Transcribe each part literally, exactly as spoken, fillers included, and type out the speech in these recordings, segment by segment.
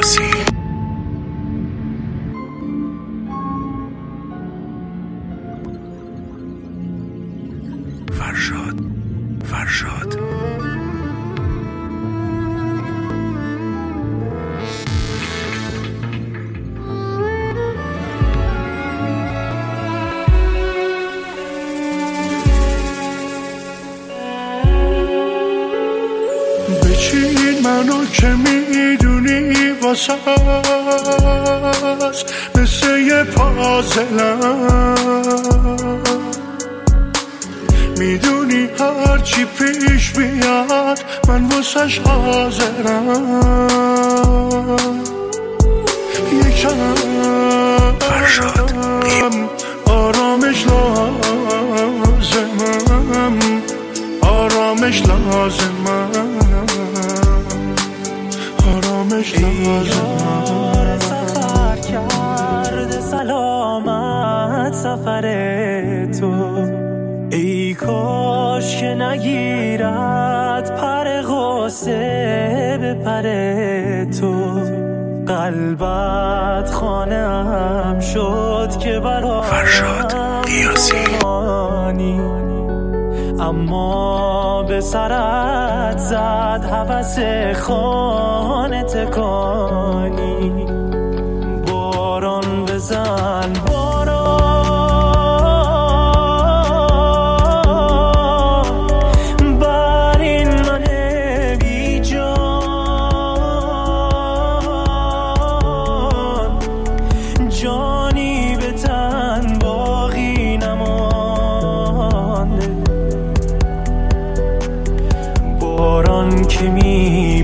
قیاسی. فرشاد فرشاد بچین منو که میدونی واسه هست مثل یه پازلم، میدونی هرچی پیش بیاد من واسش حاضرم. یکم فرشاد آرامش لازمم، آرامش لازمم، آرامش لازمم. سفر کرده سلامت سفر تو، ای کاش که نگیرد پر غصه به پر تو. قلبت خانه هم شد که برای فرشاد قیاسی. اما به سرت زد هوس خانه تکانی. باران بزن باران بر این من بی جان، جانی به تن باقی نمانده. باران که می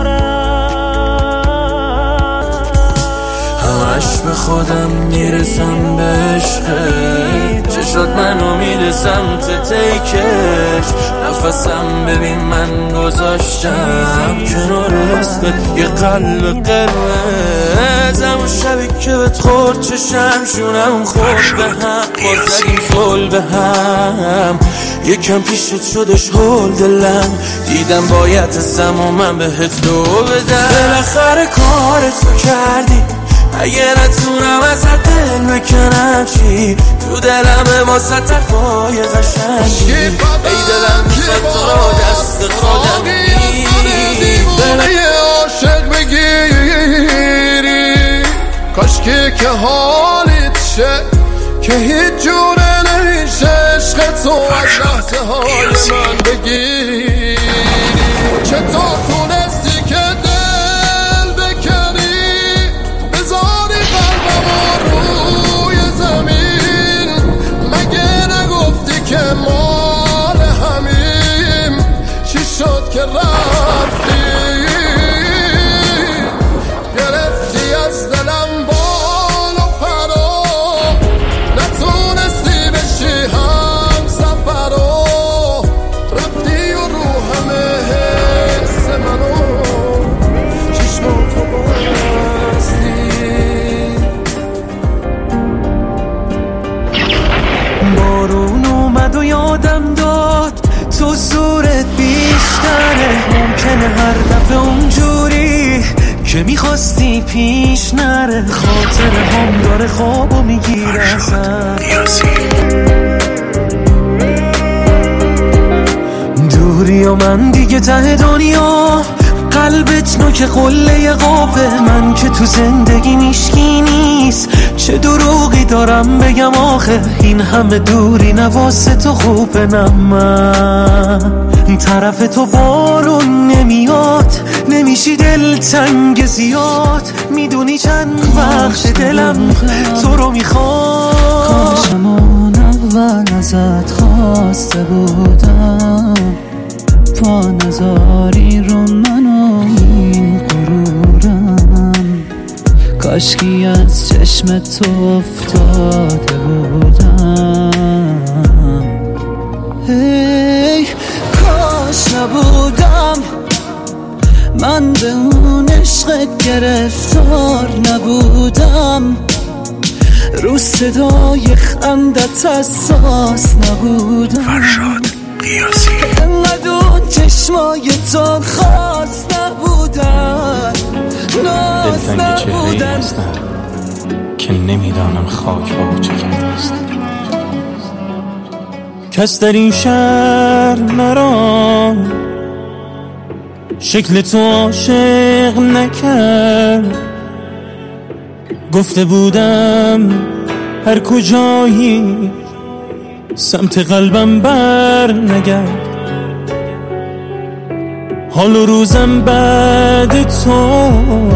بارد همش به خودم میرسم به عشقت، چه شد منو میده سمت تیکش. نفسم ببین من گذاشتم کنار اسمت یه قلب قرمز. همون شبی که بهت خورد چشم شونم خورد به هم، باز زدیم زل به هم. یکم پیشت شدش هول دلم، دیدم باید هستم و من بهت لو بدم. بالاخره کار تو کردی، اگه نتونم ازت دل بکنم چی؟ تو دلم واسه تفای قشنگی، ای دلم میخواد تو را دست خودم بگیری، دیوونه عاشق بگیری. کاشکی که حالیت شه که هیچ جوره نمیشه عشق تو از لحظه های من بگیری. چطور تونستی که دل بکنی، بذاری قلبم روی زمین؟ مگه نگفتی که مال همیم؟ چی شد که رفتی؟ گرفتی از دلم بال و پرو، نتونستی بشی هم سفرو. رفتی و رو همه حس منو چشماتو بستی. بارون اومد و یادم داد تو زورت بیشتره. ممکنه هر دفعه اونجوری که میخواستی پیش نره. خاطر هم داره خوابو میگیره ازم، دوری و من دیگه ته دنیا. قلبت نوک قله قابه، من که تو زندگی میشکی نیست. چه دروغی دارم بگم آخه، این همه دوری نواسه تو خوبه. نه من طرف تو بارون نمیاد، نمیشی دل تنگ زیاد. میدونی چند وقت دلم تو رو میخواد. کاشمون اول ازت خواسته بودم، پا نزاری رو منو این غرورم. کاشکی از چشم تو افتاده بودم. هی کاش نبودم من به اون عشقت گرفتار نبودم. رو صدای خندت حساس نبودم. فرشاد قیاسی. انقدر اون چشمای تو خاص نبودن. دلتنگ چهره‌ای هستم که نمیدانم خاک با چه کرده است. کس در این شهر مرا شکل تو عاشق نکرد. گفته بودم هر کجایی سمت قلبم بر نگرد. حال و روزم بعد تو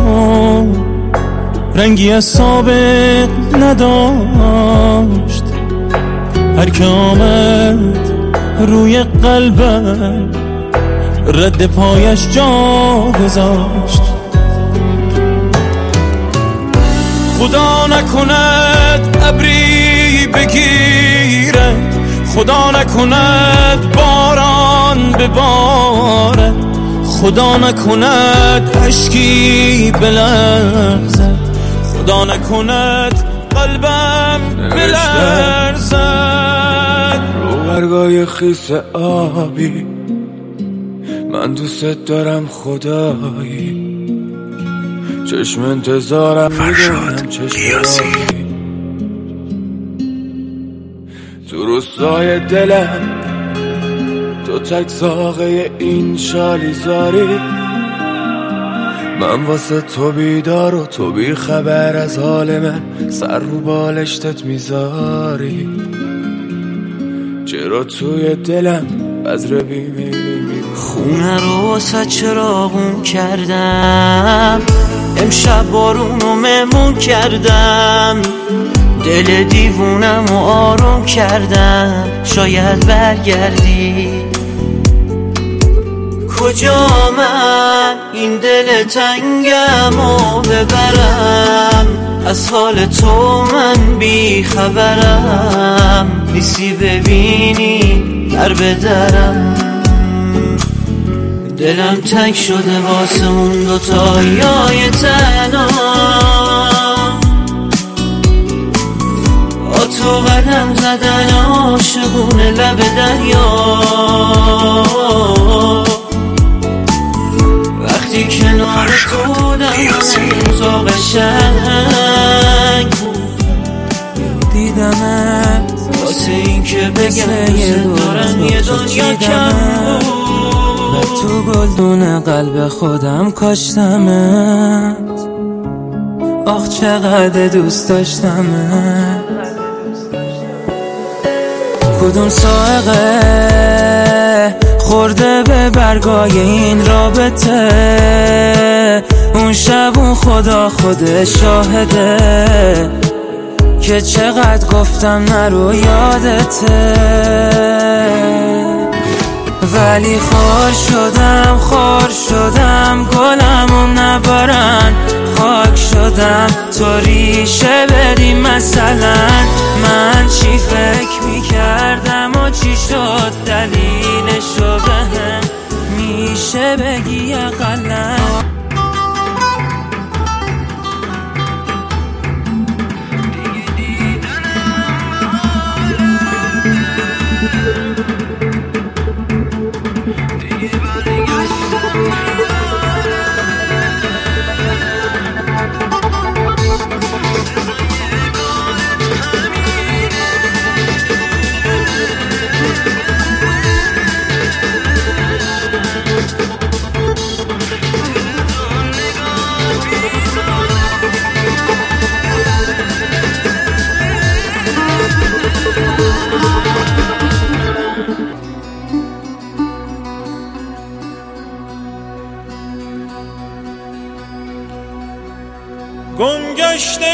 رنگی از سابق نداشت. هر که آمد روی قلبم رد پایش جا گذاشت. خدا نکند ابری بگیرد، خدا نکند باران ببارد، خدا نکند اشکی بلغزد، خدا نکند قلبم بلرزد. رو برگای خیس آبی من دوست دارم خدایی، چشم انتظارم میدونم چشم تو روستای دلم، تو تک ساقه این شالی زاری. من واسه تو بیدار و تو بی خبر از حال من، سر رو بالشتت میذاری. چرا توی دلم بذر بیمیلی خونه رو واسه چراغون کردم، امشب بارونو مهمون کردم، دل دیوونم و آروم کردم. شاید برگردی کجا من این دل تنگم و ببرم، از حال تو من بی خبرم. نیستی ببینی در بدرم، دلم تنگ شده واسه اون دوتایای تنها. با تو قدم زدن عاشقونه لب دریا، وقتی کنار تو دلم تو قشنگ دیدمت واسه این که بگم دوست دارم یه دنیا کم و تو گلدون قلب خودم کاشتمت. آخ چقدر دوست داشتمت. کدوم سائقه خورده به برگای این رابطه، اون شب اون خدا خود شاهده که چقدر گفتم نرو یادته. ولی خار شدم خار شدم گلمو نبارن، خاک شدم تو ریشه بدی. مثلا من چی فکر میکردم و چی شد دلیلشو بهم میشه بگی اقلا. گمگشته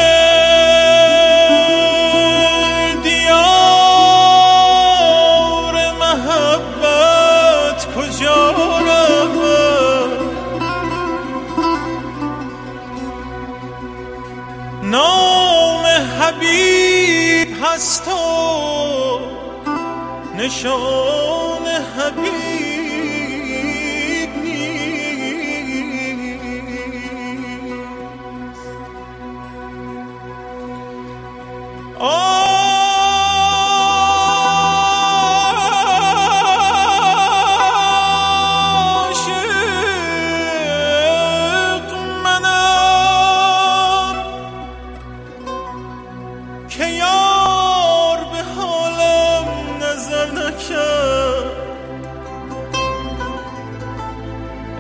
دیار محبت کجا رود، نام حبیب هست و نشان حبیب عاشق منم.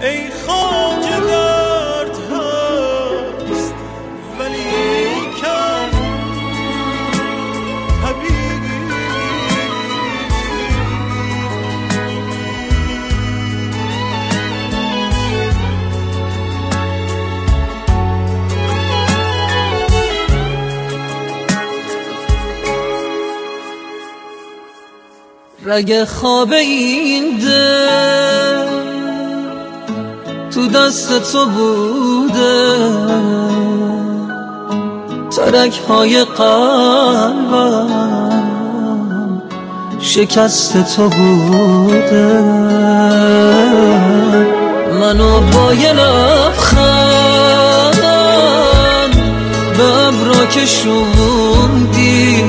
ای خواجه درد هست ولی کن طبیعی. رگ خواب این دل تو دست تو بوده، ترک های قلبم شکست تو بوده. منو با یه لبخند به ابرا کشوندی،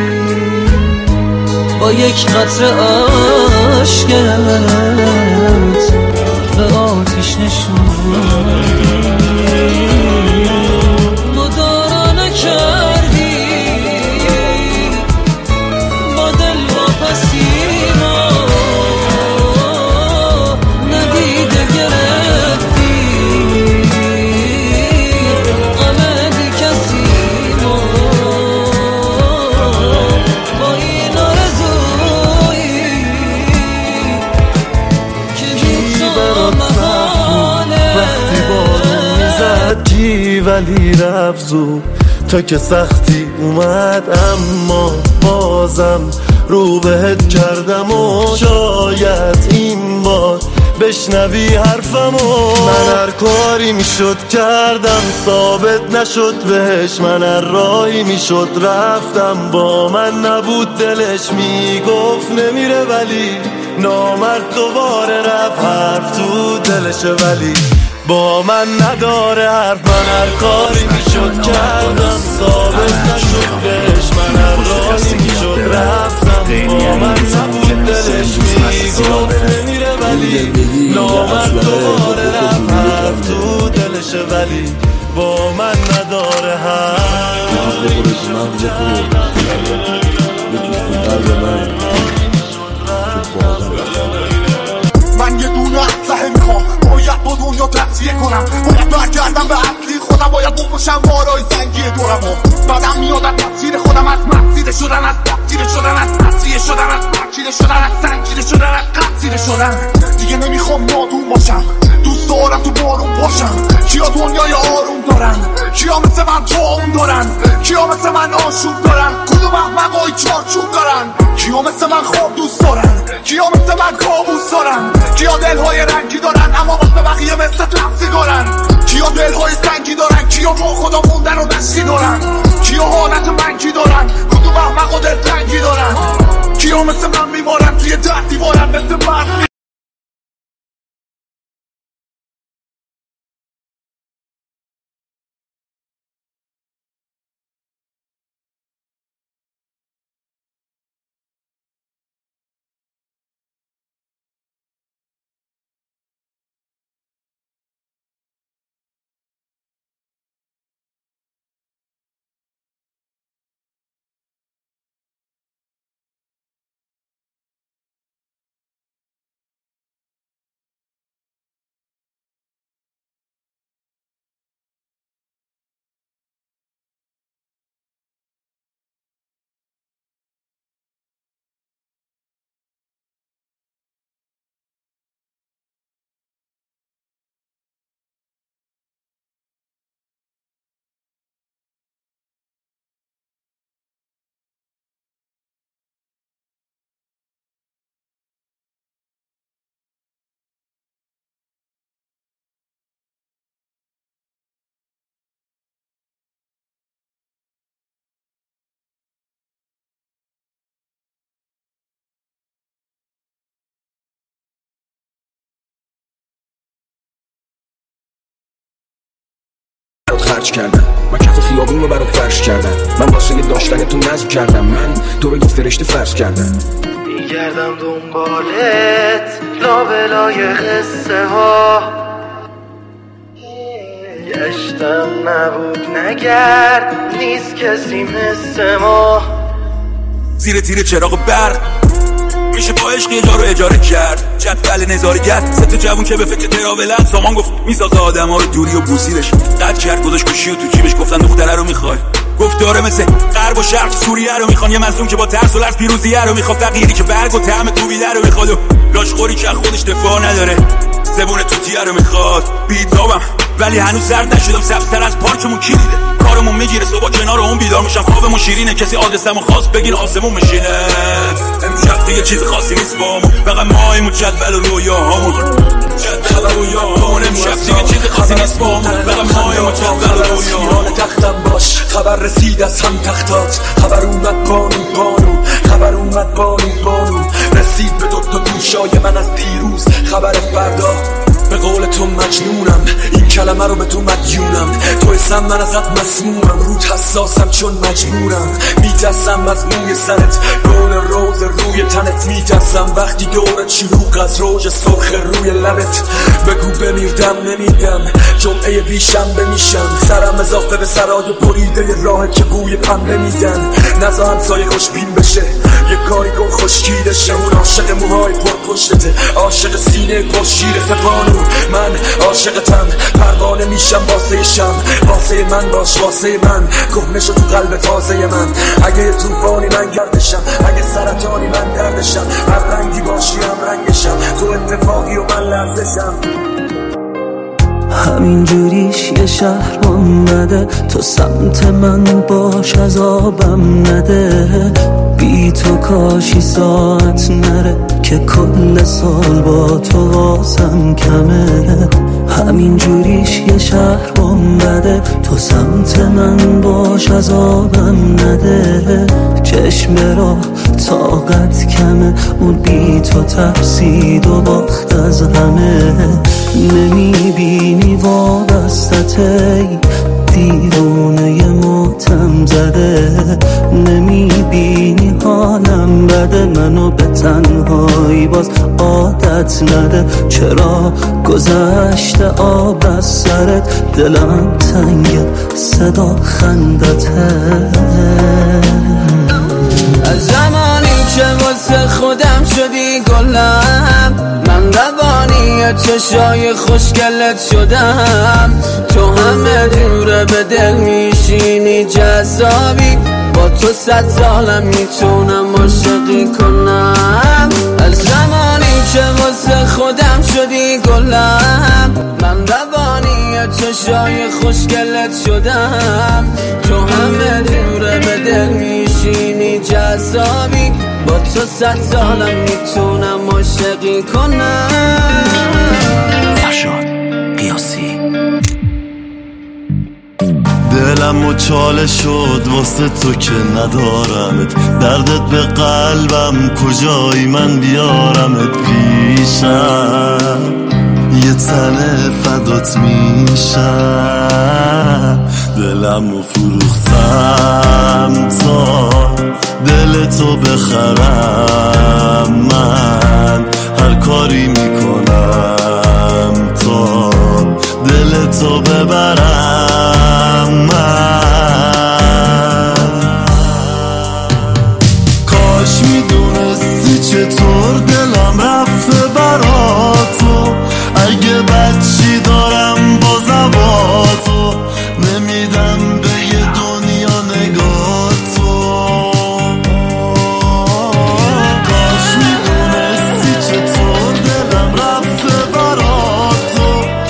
با یک قطره عشقت به آتیش نشوندی. مدارا نکردی با دل واپسیما، ندیده گرفتی غم بی کسی ما. با این آرزویی که بی تو محاله، وقتی بارون میزد جی ولی رفت زود تا که سختی اومد، اما بازم رو بهت کردم و شاید این بار بشنوی حرفمو. من هر کاری میشد کردم ثابت نشد بهش، من هر راهی میشد رفتم با من نبود دلش، میگفت نمیره ولی نامرد دوباره رفت، حرف تو دلشه ولی با من نداره حرف. من هر کاری میشد کردم ثابت نشد بهش، من هر راهی میشد رفتم با من نبود دلش، میگفت نمیره ولی نامرد دوباره رفت، حرف تو دلشه ولی با من نداره حرف. من یه دونه اسلحه میخوام، باید با دنیا تصفیه کنم، باید برگردم به اصلی خودم، باید بکشم وارای زنگی دورمو. بعدم میاد از تصویر خودم، از مسیر شدن، از تفسیر شدن، از تصفیه شدن، از ترکیده شدن، از سنگیده شدن، از قصیده شدن. دیگه نمیخوام نادون باشم، دوست دارم تو بارون باشم. کیا دنیای آروم دارن، کیا مثل من توام دارن، کیا مثل من آشوب دارن، کدوم احمقای چارچوب دارن، کیا مثل من خواب دوست دارن، کیا مثل من کابوس دارن، کیا دلهای رنگی دارن اما واسه بقیه مثل تفسی دارن، کیا دلهای سنگی دارن، کیا با خدا موندن و دستی دارن، کیا حالت منگی دارن، کدوم احمق و دلتنگی دارن، کیا مثل من میمارن توی ده دیوارن مثل برد. خرج کردم من کف خیابون رو برات فرش کردم، من واسه داشتن تو نزد کردم، من تو رو یه فرشته فرض کردم. میگردم دنبالت لابلای قصه ها، گشتم نبود نگرد نیست کسی مثل ما. زیر تیر چراغ برق میشه با عشق یه جا رو اجاره کرد، جدول نظارگر سه تا جوون که به فکر تراولن. سامان گفت میسازه آدما رو دوری و بوسیدش، قد کرد گذاشت گوشی و تو جیبش. گفتن دختره رو میخوای؟ گفت داره مثل غرب و شرق سوریه رو میخوان. یه مظلوم که با ترس و لرز پیروزیه رو میخواد، فقیری که برگ و طعم کوبیده رو میخواد و لاشخوری که خودش دفاع نداره، زبون توتیه رو میخواد. بیتابم ولی هنوز زرد نشدم، سبزتر از پارکمون کی دیده؟ کارمون میگیره صبح کنار اون بیدار میشم، خوابمون شیرینه کسی آدرسمو خواست بگین آسمون میشینه. امشب دیگه چیز خاصی نیست بامون، فقط مایمون جدول و رویاهامون، جدول و رویاهامون. امشب دیگه چیز خاصی نیست بامون، فقط مایمون جدول و رویاهامون. تختم باش خبر رسید از هم تختات، خبر اومد بانو بانو، خبر اومد بانو بانو، رسید به دوتا گوشای من از دیروز خبر فردا. به قول تو مجنونم، این کلمه رو به تو مدیونم، تو اسم من ازت مسمومم، رود حساسم چون مجبورم، میترسم از موی سرت، گل روز روی تنت، میترسم وقتی دورت شلوغ از روژ سرخ روی لبت. بگو بمیردم نمیدم، جمعه بیشنبه میشم، سرم اضافه به سرای بریده راه که بوی پنبه میدن. نزا همسایه خوشبین بشه، یه کاری کن خشکیدشه، اون عاشق موهای پر پشتته، عاشق سینه پر شیرته بانو. من عاشقتم، پروانه میشم واسه شم، واسه من باش واسه من، کهنه شو تو قلب تازه من. اگه طوفانی من گردشم، اگه سرطانی من دردشم، هر رنگی باشی هم رنگشم، تو اتفاقی و من لرزشم. همین جوریش یه شهر اومده، تو سمت من باش عذابم نده، بی تو کاشی ساعت نره که کل سال با تو واسم کمه. همین جوریش یه شهر اومده، تو سمت من باش عذابم نده، چشم را طاقت کمه، اون بی تو ترسید و باخت از همه. نمیبینی وابستته، دیوونه ماتم زده، نمیبینی حالم بده، منو به تنهایی باز عادت نده. چرا گذشته آب از سرت، دلم تنگه صدا خندته. از زمانی که واسه خودم شدی گلم، من روانی چشای خوشگلت شدم، تو همه دوره به دل میشینی جذابی، با تو صد سالم میتونم عاشقی کنم. از زمانی که واسه خودم شدی گلم، من روانی چشای خوشگلت شدم، تو همه دوره به دل میشینی جذابی، با تو صد سالم میتونم عاشقی کنم. فرشاد قیاسی. دلم و چاله شد واسه تو که ندارمت، دردت به قلبم کجایی من بیارمت پیشم، یه تنه فدات میشم، دلم و فروختم تا دل تو بخرم، من هر کاری میکنم تا دل تو ببرم. من کاش میدونستی چطور دلم رفته براتو، اگه بچی دارم بازم با تو، نمیدم به یه دنیا نگاه تو. کاش میدونستی چطور دلم رفته براتو.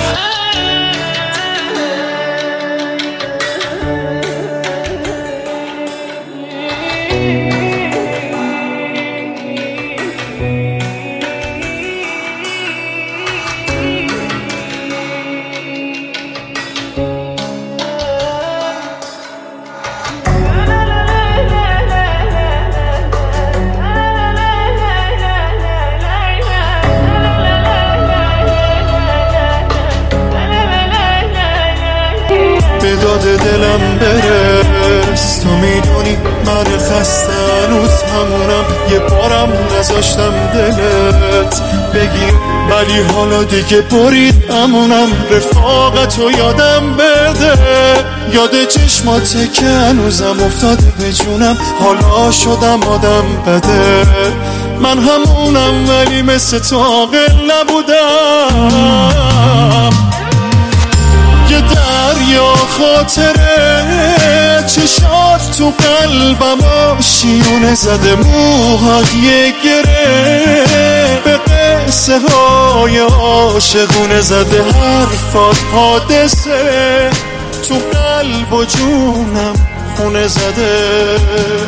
به داد دلم برس، تو میدونی من خسته هنوز همونم، یه بارم نذاشتم دلت بگیر، ولی حالا دیگه برید امونم، رفاقتو یادم بده، یاد چشماته که هنوزم افتاده به جونم، حالا شدم آدم بده، من همونم ولی مثل تو عاقل نبودم. یه دریا خاطره چشات تو قلبم آشیونه زده، موهای گره به قصه های عاشقونه زده، حرفات حادثه تو قلب و جونم خونه زده.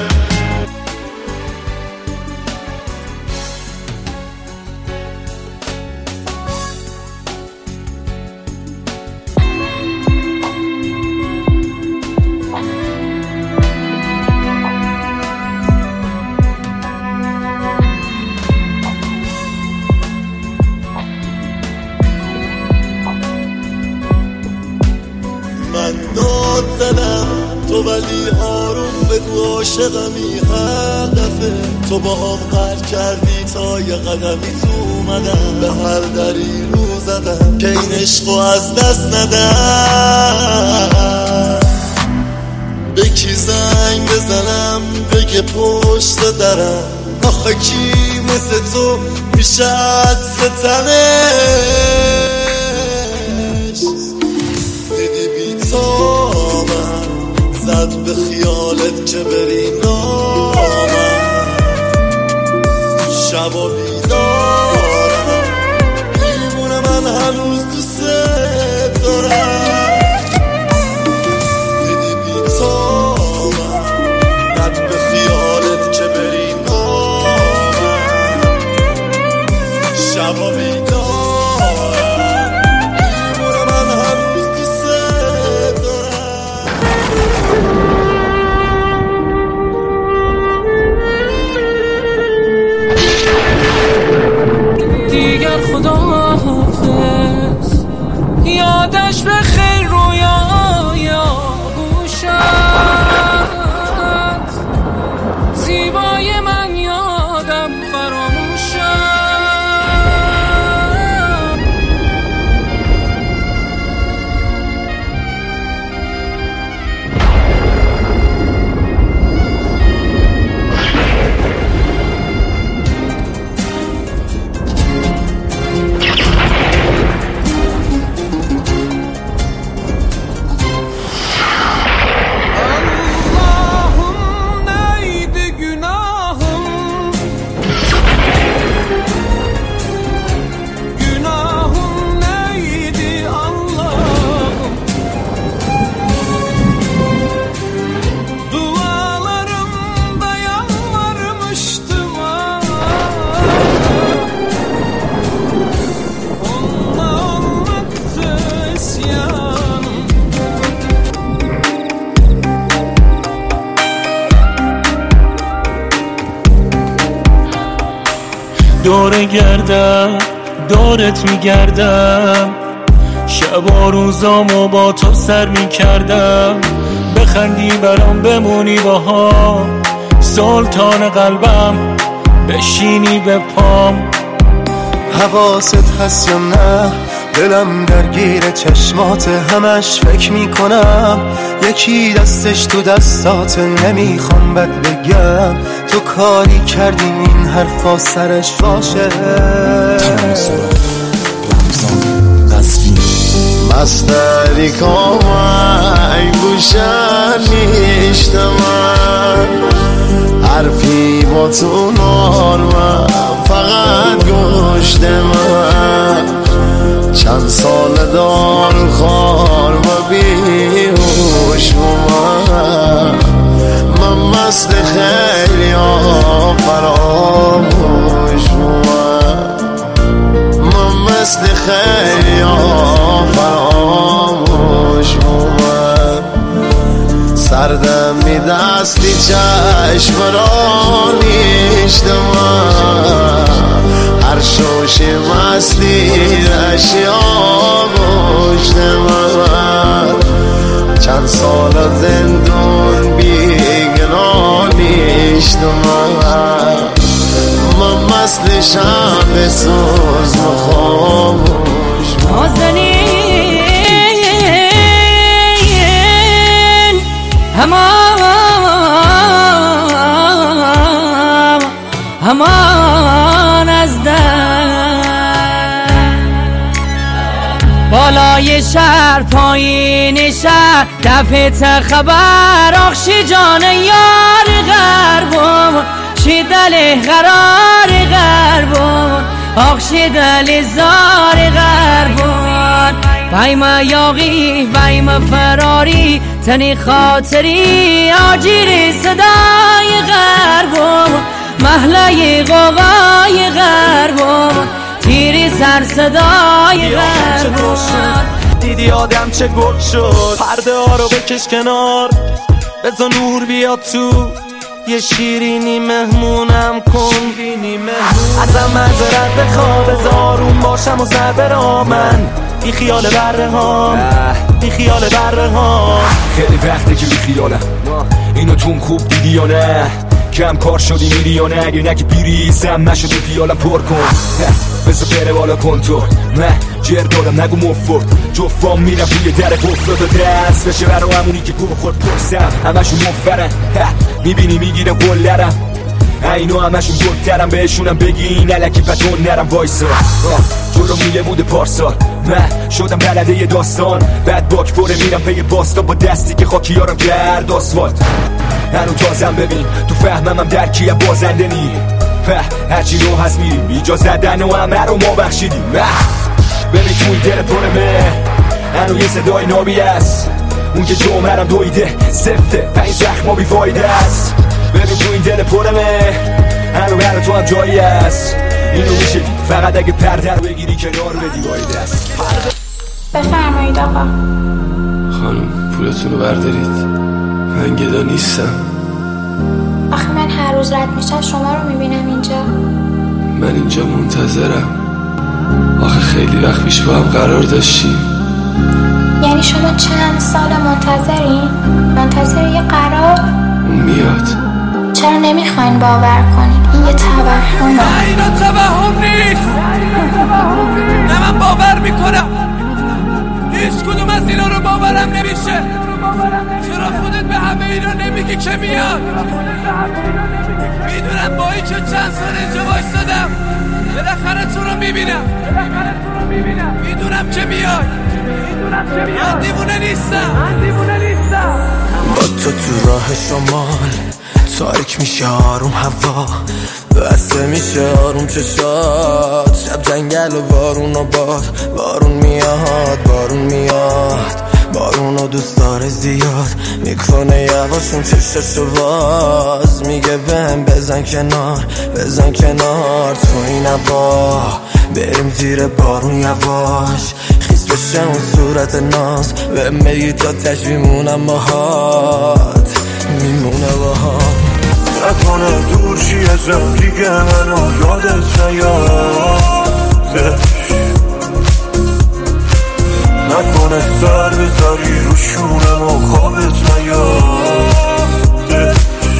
من داد زدم تو ولی آروم بگو عاشقمی هدفه، تو با هم قرد کردی تا یه قدمی تو اومدم، به هر دری رو زدم که این عشقو از دست ندم. به کی زنگ بزنم بگه پشت درم، آخه کی مثل تو میشه عطف تنش. دیدی بی تابم زد به خیالت که بری نامم، شبا بیدارم دیوونه من هنوز دوست دارم. دیدی بی تابم زد به خیالت که بری نامم، شبا بیدارم دیوونه من هنوز دوست دارم. دیگر خدا حافظ، یادش به خیر رویای آغوشت، زیبای من یادم فراموشت. دور گردم دورت میگردم، شب و روزامو با تو سر میکردم، بخندی برام بمونی باها، سلطان قلبم بشینی به پام. حواست هست یا نه دلم درگیر چشمات، همش فکر میکنم یکی دستش تو دستات، نمیخوام بد بگم تو کاری کردی این حرفا سرش باشه. مستری کامای گوشن میشتم، حرفی با تو نارمم فقط گوشت من، چند سال دار خار و بیهوش من، من مست خیلی ها فراموش من، من مست خیلی ها فراموش من. سردم می دستی چشم را نیشتم، هر شوش مستی اشیا گوشت من، چند سال زندون بیگناه نیشتم، من مثلشم به سوز و خاموش نازنین همان همان بالای شهر پایین شهر دفعه خبر آخشی جان یار غربم شی دل قرار غربم آخشی دل زار غربم بایم یاقی بایم فراری تنی خاطری آجیر صدای غربم محله قوقای غربم تیری سر صدای غربم دیدی آدم چه گل شد پرده ها رو بکش کنار بذار نور بیاد تو یه شیرینی مهمونم کن بینی مهمون ازم معذرت بخوا بذار آروم باشم و سر برام من بی خیال بره ها بی خیال بره ها خیلی وقته که بی خیالم اینو توم خوب دیدی یا نه کم کار شدی میری یا نه اگه نگی بیریزم نشدی پیالم پر کن بذار بره بالا کنترل من جر دارم نگو مفت جفام میرم روی در گفت و دست بشه برا همونی که گم خورد پرسم همشون مفرن میبینی میگیرم گلرم اینو همشون گلترم بهشونم بگین علکی بدون نرم وایسا جلو میله بوده پارسال من شدم بلده یه داستان بعد باک پره میرم پی باستا با دستی که خاکیارم گرد آسفالت هنو تازم ببین تو فهمم هم درکیه بازنده نی هرچی رو هست میریم ایجا زدن و همه رو ما بخشیدیم ببین تو این دل پرمه هنو یه صدای نابی است اون که جمعرم دویده سفته پنج زخما بی فایده است ببین تو این دل پرمه هنو برای تو هم جایی است اینو میشه فقط اگه پرده رو بگیری کنار بدی باید است بفرمایید آقا خانم پولتون رو بردارید من گدا نیستم آخه من هر روز رد میشم شما رو میبینم اینجا من اینجا منتظرم آخه خیلی وقت پیش با هم قرار داشتیم یعنی شما چند سال منتظرین؟ منتظر یه قرار؟ اون میاد چرا نمیخواین باور کنین؟ این یه توهمه نه اینا توهم نیست نه من باور میکنم هیچ کدوم از اینا رو باورم نمیشه چرا خودت به همه اینا نمیگی که میاد میدونم با این که چند سال اینجا وایستادم بالاخره تو رو میبینم میدونم که میاد من دیوونه نیستم با تو تو راه شمال تاریک میشه آروم هوا بسته میشه آروم چشات شب جنگل و بارون و باد بارون میاد بارون میاد بارون و دوست داره زیاد میکنه یواشون چششو باز میگه بهم بزن کنار بزن کنار تو این هوا بریم زیر بارون یواش خیس بشه اون صورت ناز به میگی تا تشویمونم باهات میمونه باهات نکنه دور شی ازم دیگه منو یادت نیاد نکنه سر بذاری رو شونم و خوابت نیاد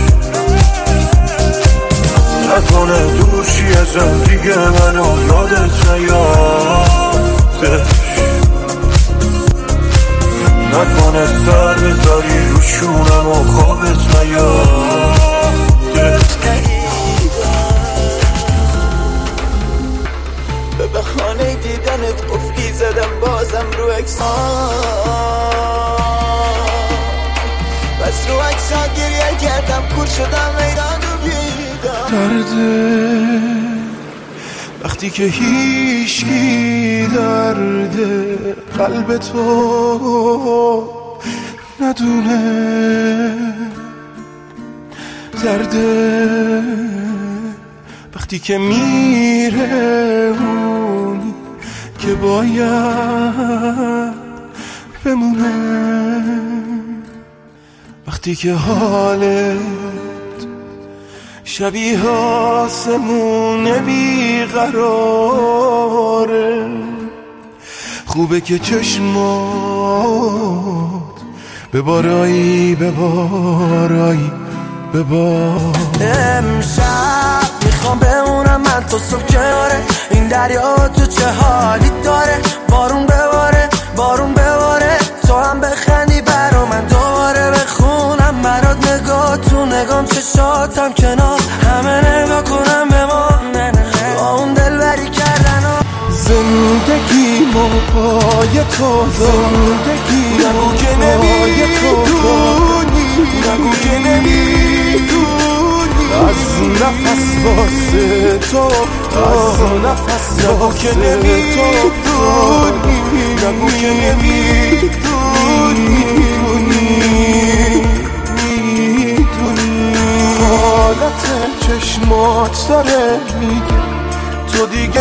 نکنه دور شی ازم دیگه منو یادت نیاد نکنه سر بذاری رو شونم و خوابت نیاد به بخانه دیدنت قفلی زدم بازم رو اکسان بس رو اکسان گریه کردم کور شدم میدان و بیدم درده وقتی که هیچکی درده قلب تو ندونه درده وقتی که میره اونی که باید بمونه وقتی که حالت شبیه آسمون بیقراره خوبه که چشمات به بارایی به بارایی به بار امشب میخوام بمونم من تو صبح کناره این دریا تو چه حالی داره بارون بباره بارون بباره تو هم بخندی برا من دوباره بخونم برات نگاه تو نگام چشاتم کنار همه نگاه کنم به ما با اون دل بری کردن زندگیمو پای تو زندگی نگو که نمیدونی نگو که نمیدونی از نفس واسه تو از نفس نگو که نمیدونی نگو که نمیدونی حالت چشمات داره میگه تو دیگه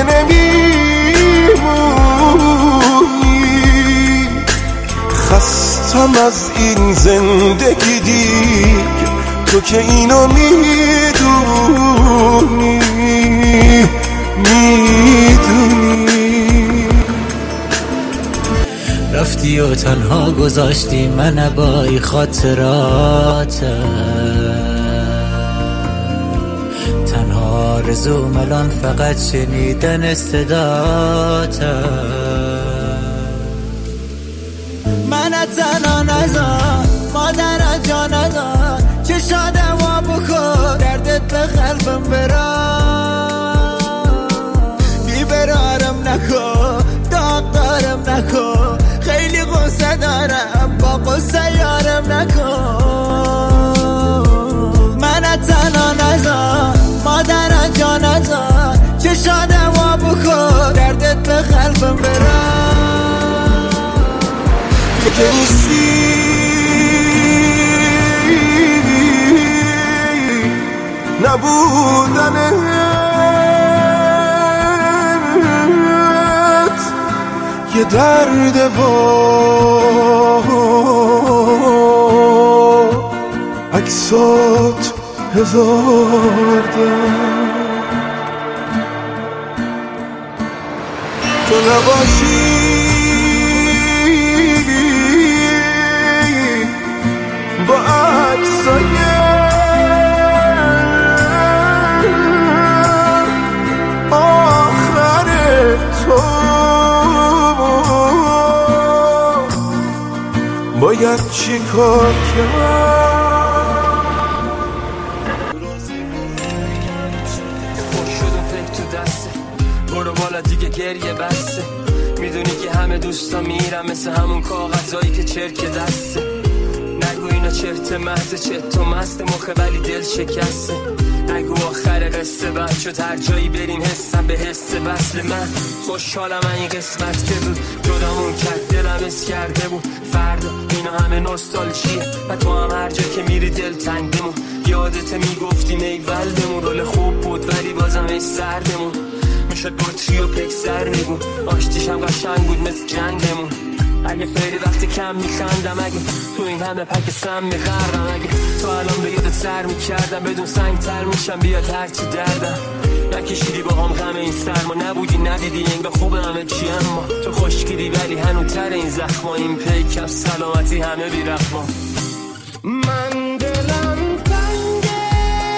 نمیمونی خستم از این زندگی دیگه تو که اینو میدونی میدونی رفتی و تنها گذاشتی من با ای خاطراتم آرزوم الان فقط شنیدن صداتم من تنها نزار مادر جا ندار چه شادم و بکن دردت به قلبم برام بیبرارم نکن داغ دارم نکن خیلی غصه دارم با غصه یارم نکن من تنها نزار مادر جا نزار چه شادم و بکن دردت به قلبم برام تو که نیستی نبودنت یه درد و عکسات هزار درد تو نباشی با عکسای آخر تو باید چی کار کرد برو بالا دیگه گریه بسته میدونی که همه دوستا میرم مثل همون کاغذایی که چرک دسته نگو اینا چرت محض چت و مست مخه ولی دل شکسته نگو آخر قصه بعد شد هر جایی بریم حسم به حس وصل من خوشحالم این قسمت که بود جدامون کرد دلم اس کرده بود فردا اینا همه نوستالژیه و تو هم هر جا که میری دل تنگمون یادت میگفتیم ای ولدمون رول خوب بود ولی بازم ای سردمون میشد بطری و پکسر میگون آشتیش هم قشنگ بود مثل جنگمون اگه فری وقتی کم میخندم اگه تو این همه پک سم میخرم اگه تو الان به یادت سر میکردم بدون سنگ تر میشم بیاد هرچی دردم نکشیدی با هم غم این سرما نبودی ندیدی انگار خوب همه چی اما تو خوشگیری ولی هنو تر این زخما این پیکم سلامتی همه بیرحما من دلم تنگه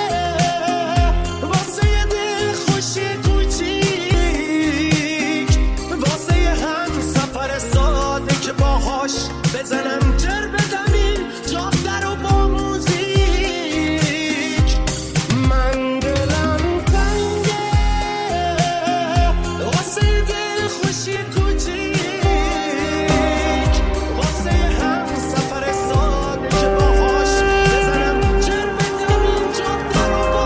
واسه یه دل خوشی کوچیک واسه یه هم سفر ساده که باهاش بزنم جر بدم این جاده رو با موزیک من دلم تنگه واسه یه دل خوشی کوچیک واسه یه هم سفر ساده که باهاش بزنم جر بدم این جاده رو با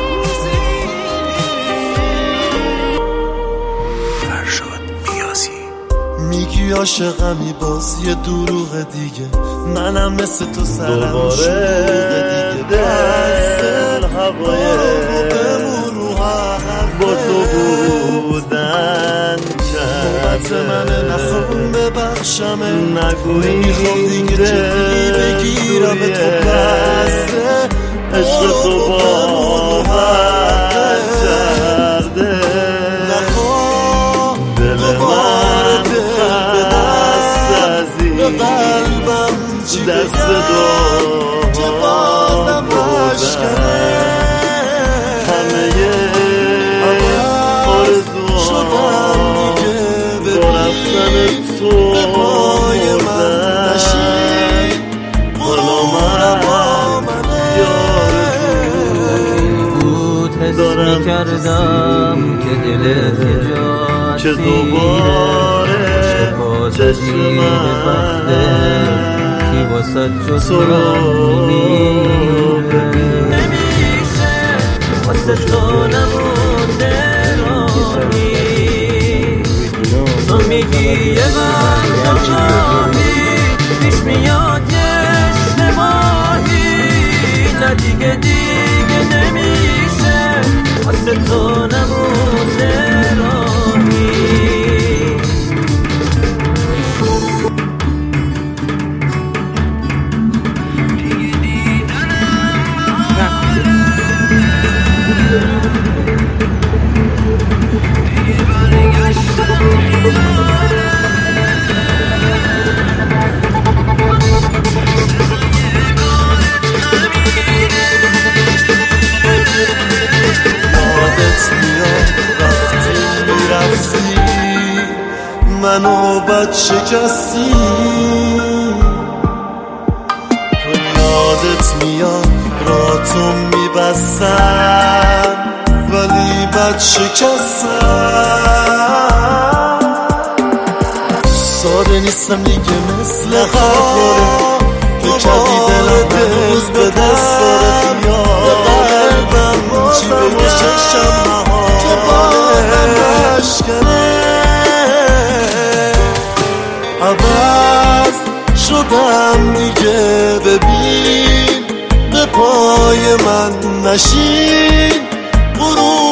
موزیک فرشاد بیازی میگی عاشقمی باز یه دروغ دیگه منم مثل تو سرم شلوغ دیگه دست هوای رو با تو بودن نوبت منه نخون ببخشمه نگوی میخوام دیگه جدی بگیرم به تو بسته عشق تو باور کرده نخواه دل من به دست ازی به قلبم چی بگم که بازم بشکنه همه آرزوان شدم دیگه ببین به پای من نشین حالا من بود حس میکردم که دلت جا که دوباره چشم من کی واسه جز تو میمیره نمیشه واسه تو نمونده راهی تو میگی یه برگاهی پیش میاد یه اشتباهی نه دیگه دیگه نمیشه واسه تو نمونده راهی منو بد شکستی تو یادت میاد راتو میبستم ولی بد شکستم ساده نیستم دیگه مثل قبله تو کردی دلم هنوز به دست داره قلبم چی بگه چشم که بازم بشکنه عوض شدم دیگه ببین به پای من نشین غروب